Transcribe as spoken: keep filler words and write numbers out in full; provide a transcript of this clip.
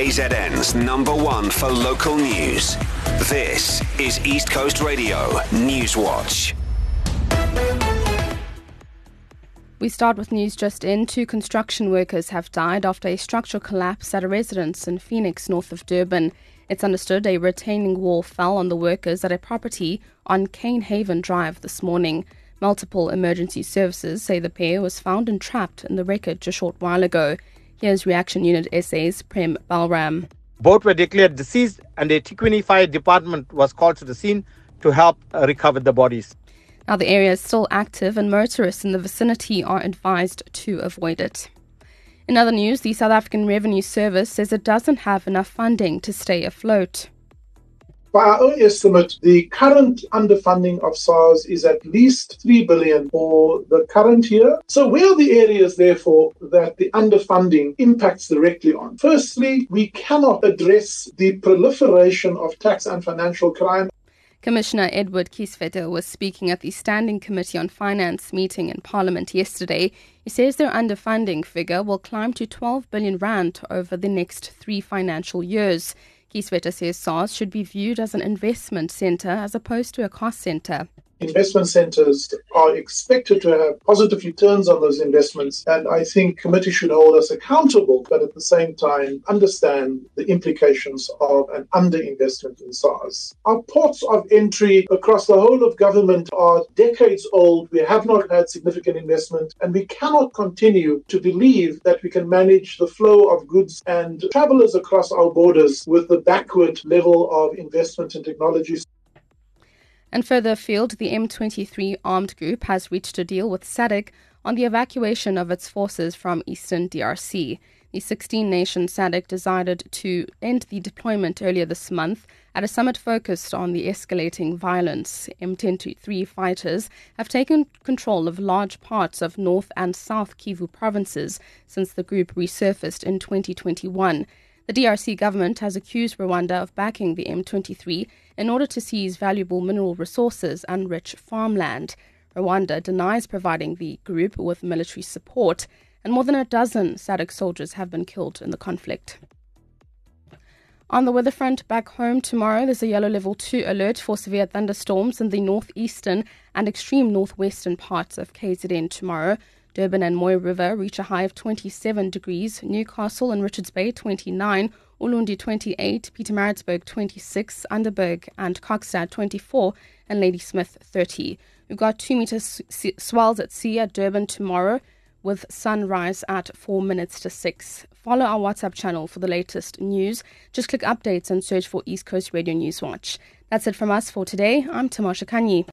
K Z N's number one for local news. This is East Coast Radio News Watch. We start with news just in. Two construction workers have died after a structural collapse at a residence in Phoenix, north of Durban. It's understood a retaining wall fell on the workers at a property on Canehaven Drive this morning. Multiple emergency services say the pair was found entrapped in the wreckage a short while ago. Here's Reaction Unit S A's Prem Balram. Both were declared deceased and the eThekwini Fire Department was called to the scene to help uh, recover the bodies. Now, the area is still active and motorists in the vicinity are advised to avoid it. In other news, the South African Revenue Service says it doesn't have enough funding to stay afloat. By our own estimate, the current underfunding of SARS is at least three billion dollars for the current year. So where are the areas, therefore, that the underfunding impacts directly on? Firstly, we cannot address the proliferation of tax and financial crime. Commissioner Edward Kieswetter was speaking at the Standing Committee on Finance meeting in Parliament yesterday. He says their underfunding figure will climb to twelve billion rand over the next three financial years. Kieswetter says SARS should be viewed as an investment centre as opposed to a cost centre. Investment centres are expected to have positive returns on those investments, and I think committee should hold us accountable, but at the same time understand the implications of an underinvestment in SARS. Our ports of entry across the whole of government are decades old. We have not had significant investment, and we cannot continue to believe that we can manage the flow of goods and travellers across our borders with the backward level of investment in technologies. And further afield, the M twenty-three armed group has reached a deal with SADC on the evacuation of its forces from eastern D R C. The sixteen-nation SADC decided to end the deployment earlier this month at a summit focused on the escalating violence. M twenty-three fighters have taken control of large parts of North and South Kivu provinces since the group resurfaced in twenty twenty-one. The D R C government has accused Rwanda of backing the M twenty-three in order to seize valuable mineral resources and rich farmland. Rwanda denies providing the group with military support, and more than a dozen SADC soldiers have been killed in the conflict. On the weather front, back home tomorrow, there's a yellow level two alert for severe thunderstorms in the northeastern and extreme northwestern parts of K Z N tomorrow. Durban and Moy River reach a high of twenty-seven degrees, Newcastle and Richards Bay twenty-nine, Ulundi twenty-eight, Pietermaritzburg twenty-six, Underberg and Kokstad twenty-four, and Ladysmith thirty. We've got two metre swells at sea at Durban tomorrow, with sunrise at four minutes to six. Follow our WhatsApp channel for the latest news. Just click updates and search for East Coast Radio News Watch. That's it from us for today. I'm Tamasha Kanyi.